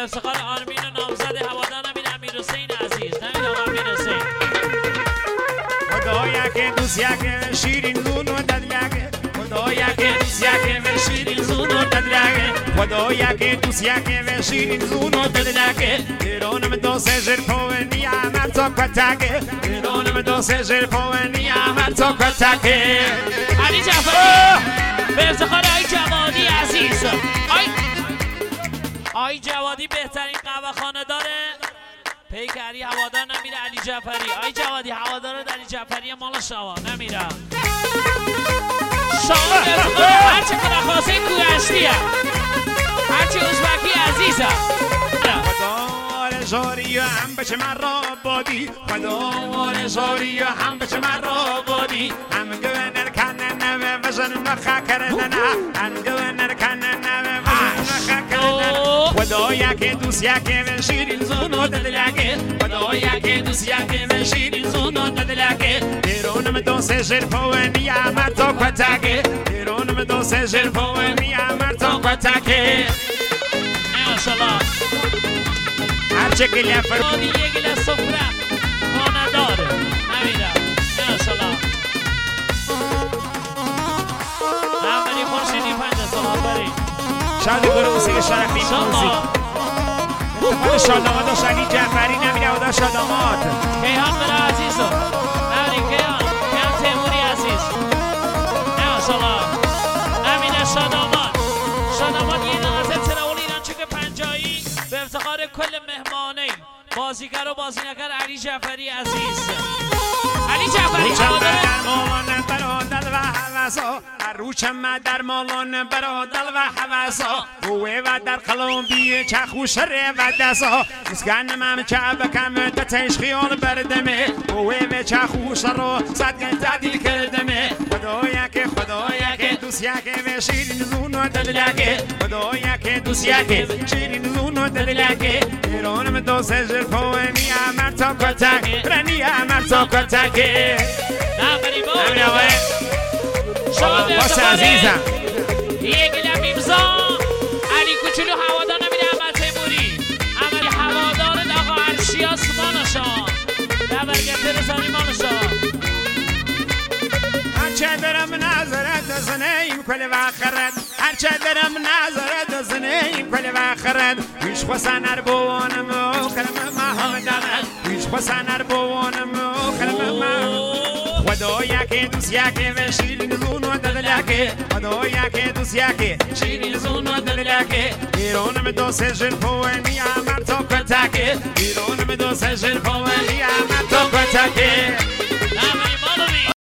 به افتخار آرمین و نامزد هوادار امیر حسین عزیز. نمید آقا امیر حسین. خدایا که دوست یکه شیرین زونو ددلگه، خدایا که دوست یکه و شیرین زونو ددلگه، خدایا که دوست یکه و شیرین زونو ددلگه. ایرانم دوست جرپونی امر تا کتاگه، ایرانم دوست جرپونی امر تا کتاگه. علی جعفری به افتخار آی جوادی عزیز. آی جوادی بهترین قهوه خانه داره پیکری هوادار نمیره علی جعفری. آی جوادی هوادار علی جعفری مال شما نمیره. شما به افتخار هرچه کلاخواسه کوهشتیه، هرچه ازبکی عزیزه. خدا زاری هم بچه من را بادی، خدا زاری هم بچه من را بادی. هم گوهنر کنه نوه وزن نخه کردنه، هم گوهنر کنه نوه وزن نخه کردنه. خدایا که دوست یکه و شیرین زونو ددلگه، خدایا که دوست یکه و شیرین زونو ددلگه. ایرانم دوست جرپونی امر تا کتاگه، ایرانم دوست جرپونی امر تا کتاگه. ماشاءالله هرچه گلیه فرمانی یه گله سفره خانه داره نمیدم. ماشاءالله نمبری خورشیدی 50 سال بری شادی گروه موسیقی شرفی موسیقی اتفاق شادامات و شادی جعفری نمیره و دا شادامات کیهان برا عزیزو نمیدیم. کیهان تیموری عزیز. ماشاءالله نمیده شادامات یه نغزه تراول ایران چک پنجایی به افتخار کل مهمانه بازیگر و بازینگر علی جعفری عزیز. علی جعفری روچم در مالان برادل و حواسا قوه و در قلوبی چخوش ره و دسا اسکنم هم چه بکم تتش خیال بردمه قوه و چخوش رو صدقه تعدیل کردمه. خدایا که دوست یکه و شیرین زونو دلگه، خدایا که دوست یکه شیرین زونو دلگه. ایرانم دوست جرپونی امر تا کتاگه، رنی امر تا کتاگه. نبری باره شما به عزیزم یه گلم بیمزا علی کوچولو هوادار نمیره. احمد تیموری عملی هوادار آقا عرشیاس مانشان دبرگته رسانی مانشان. هرچه درم نظرت زنیم کل وخرد، هرچه درم نظرت زنیم کل وخرد. هیچ خواستن اربوانم و کلمه محمدانم، هیچ خواستن اربوانم و کلمه محمدانم. خدایا که دوست یکه و شیرین زونو ددلگه، خدایا که دوست یکه شیرین زونو ددلگه. ایرانم دوست جرپونی امر تا کتاگه، ایرانم دوست جرپونی امر تا کتاگه.